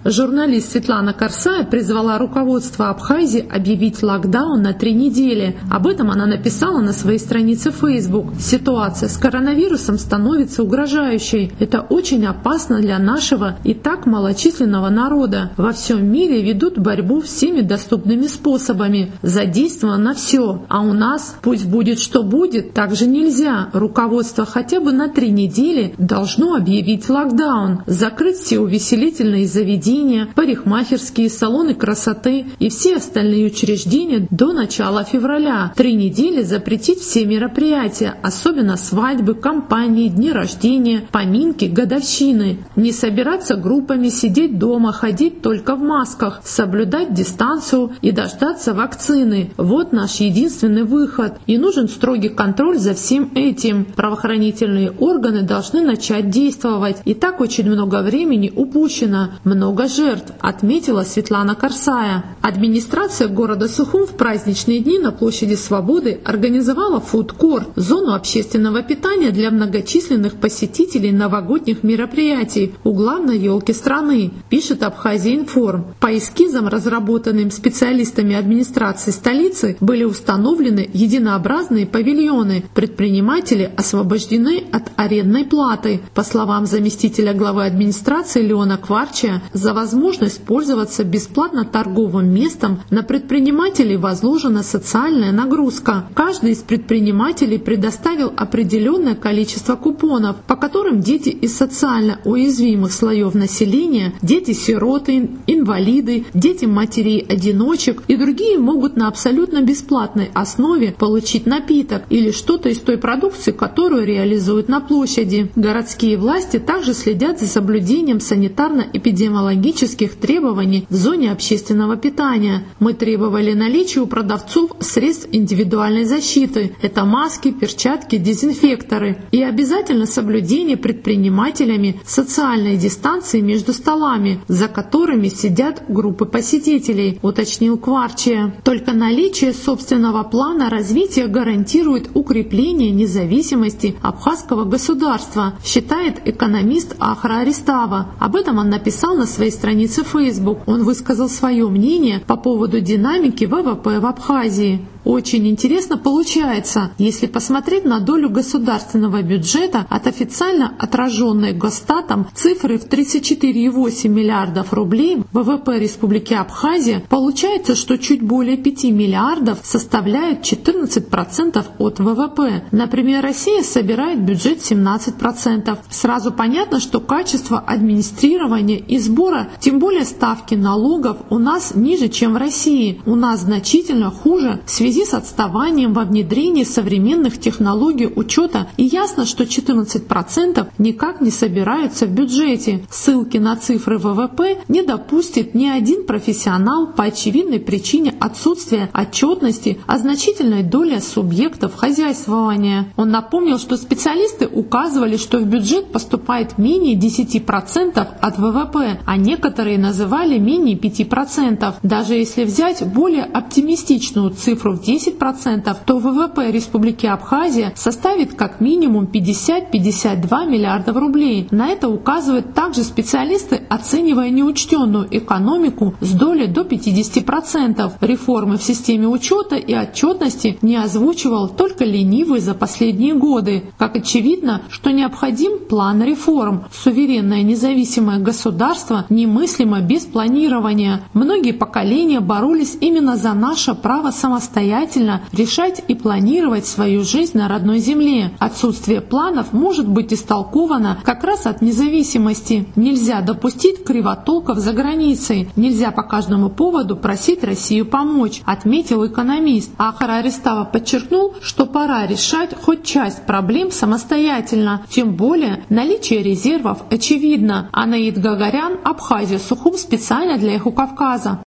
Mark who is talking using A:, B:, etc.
A: Журналист Светлана Карсая призвала руководство Абхазии объявить локдаун на 3 недели. Об этом она написала на своей странице Facebook. Ситуация с коронавирусом становится угрожающей. Это очень опасно для нашего и так малочисленного народа. Во всем мире ведут борьбу всеми доступными способами. Задействовано все. А у нас, пусть будет что будет, так же нельзя. Руководство хотя бы на 3 недели должно объявить локдаун, закрыть все увеселительные заведения, парикмахерские, салоны красоты и все остальные учреждения до начала февраля. 3 недели запретить все мероприятия, особенно свадьбы, компании, дни рождения, поминки, годовщины. Не собираться группами, сидеть дома, ходить только в масках, соблюдать дистанцию и дождаться вакцины. Вот наш единственный выход. И нужен строгий контроль за всем этим. Правоохранительные органы должны начать действовать. И так очень много времени упущено, много жертв, отметила Светлана Карсая. Администрация города Сухум в праздничные дни на площади Свободы организовала фудкорт, зону общественного питания для многочисленных посетителей новогодних мероприятий у главной елки страны, пишет Абхазия-Информ. По эскизам, разработанным специалистами администрации столицы, были установлены единообразные павильоны. Предприниматели освобождены от арендной платы. По словам заместителя главы администрации Леона Кварчия, за возможность пользоваться бесплатно торговым местом на предпринимателей возложена социальная нагрузка. Каждый из предпринимателей предоставил определенное количество купонов, по которым дети из социально уязвимых слоев населения, дети-сироты, инвалиды, дети матерей-одиночек и другие могут на абсолютно бесплатной основе получить напиток или что-то из той продукции, которую реализуют на площади. Городские власти также следят за соблюдением санитарно-эпидемиологических требований в зоне общественного питания. Мы требовали наличия у продавцов средств индивидуальной защиты. Это маски, перчатки, дезинфекторы. И обязательно соблюдение предпринимателями социальной дистанции между столами, за которыми сидят группы посетителей, уточнил Кварчия. Только наличие собственного плана развития гарантирует укрепление независимости абхазского государства, считает экономист Ахра Аристава. Об этом он написал на своей странице Facebook. Он высказал свое мнение по поводу динамики ВВП в Абхазии. Очень интересно получается, если посмотреть на долю государственного бюджета от официально отраженной Госстатом цифры в 34,8 миллиардов рублей ВВП Республики Абхазия, получается, что чуть более 5 миллиардов составляют 14% от ВВП. Например, Россия собирает бюджет 17%. Сразу понятно, что качество администрирования и сбора, тем более ставки налогов, у нас ниже, чем в России. У нас значительно хуже в связи с отставанием во внедрении современных технологий учета, и ясно, что 14% никак не собираются в бюджете. Ссылки на цифры ВВП не допустит ни один профессионал по очевидной причине отсутствия отчетности о значительной доле субъектов хозяйствования. Он напомнил, что специалисты указывали, что в бюджет поступает менее 10% от ВВП, а некоторые называли менее 5%. Даже если взять более оптимистичную цифру в 10%, то ВВП Республики Абхазия составит как минимум 50-52 миллиардов рублей. На это указывают также специалисты, оценивая неучтенную экономику с долей до 50%. Реформы в системе учета и отчетности не озвучивал только ленивый за последние годы. Как очевидно, что необходим план реформ. Суверенное независимое государство немыслимо без планирования. Многие поколения боролись именно за наше право самостоятельно решать и планировать свою жизнь на родной земле. Отсутствие планов может быть истолковано как раз от независимости. Нельзя допустить кривотолков за границей. Нельзя по каждому поводу просить Россию помочь, отметил экономист. Ахара Аристава подчеркнул, что пора решать хоть часть проблем самостоятельно. Тем более наличие резервов очевидно. Анаид Гагарян, Абхазия, Сухум, специально для Эхо Кавказа.